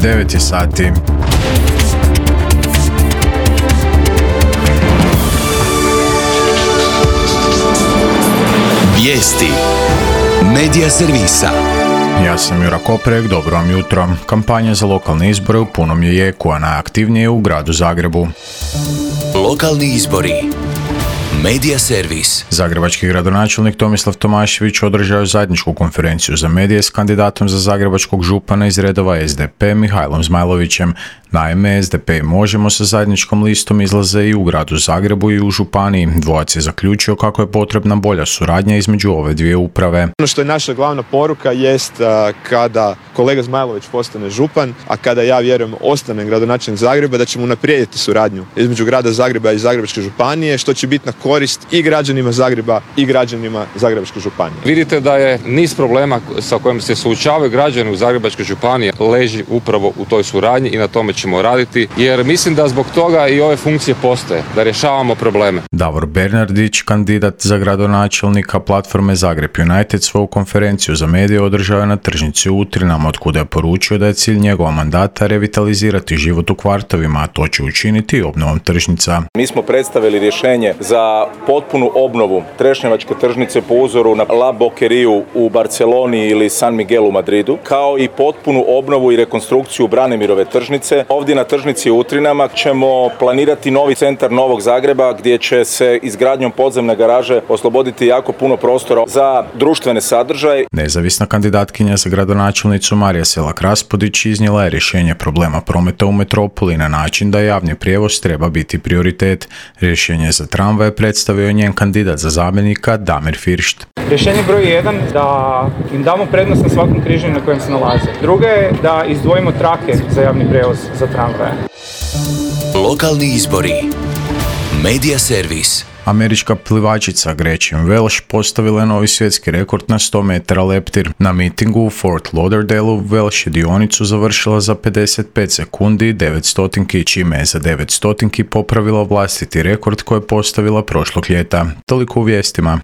9 je sati. Vijesti Medija servisa. Ja sam Jura Koprek, dobro vam jutro. Kampanja za lokalne izbore u punom je jeku, a najaktivnije je u gradu Zagrebu. Lokalni izbori. Medija servis. Zagrebački gradonačelnik Tomislav Tomašević održao je zajedničku konferenciju za medije s kandidatom za zagrebačkog župana iz redova SDP Mihajlom Zmajlovićem. Naime, SDP i Možemo sa zajedničkom listom izlaze i u gradu Zagrebu i u županiji. Dvojac je zaključio kako je potrebna bolja suradnja između ove dvije uprave. Ono što je naša glavna poruka jest kada kolega Zmajlović postane župan, a kada ja vjerujem ostane gradonačelnik Zagreba, da ćemo unaprijediti suradnju između grada Zagreba i Zagrebačke županije, što će biti na korist i građanima Zagreba i građanima Zagrebačke županije. Vidite da je niz problema sa kojim se suočavaju građani u Zagrebačkoj županiji leži upravo u toj suradnji i na tome ćemo raditi, jer mislim da zbog toga i ove funkcije postoje, da rješavamo probleme. Davor Bernardić, kandidat za gradonačelnika platforme Zagreb United, svoju konferenciju za medije održao je na tržnici u Utrinama, otkuda je poručio da je cilj njegova mandata revitalizirati život u kvartovima, a to će učiniti obnovom tržnica. Mi smo predstavili rješenje za potpunu obnovu Trešnjevačke tržnice po uzoru na La Boqueriju u Barceloni ili San Miguel u Madridu, kao i potpunu obnovu i rekonstrukciju Branemirove tržnice. Ovdje na tržnici u Utrinama ćemo planirati novi centar Novog Zagreba gdje će se izgradnjom podzemne garaže osloboditi jako puno prostora za društvene sadržaje. Nezavisna kandidatkinja za gradonačelnicu Marija Selak-Raspudić iznijela je rješenje problema prometa u metropoli na način da javni prijevoz treba biti prioritet. Rješenje za tramvaje predstavio je njen kandidat za zamjenika Damir Firšt. Rješenje broj 1 da im damo prednost na svakom križanju na kojem se nalaze. Druga je da izdvojimo trake za javni prijevoz za tramvaje. Lokalni izbori. Medija servis. Američka plivačica Gretchen Welsh postavila je novi svjetski rekord na 100 metara leptir. Na mitingu u Fort Lauderdaleu Welsh je dionicu završila za 55 sekundi i 900, čime je za 900 popravila vlastiti rekord koji je postavila prošlog ljeta. Toliko u vijestima.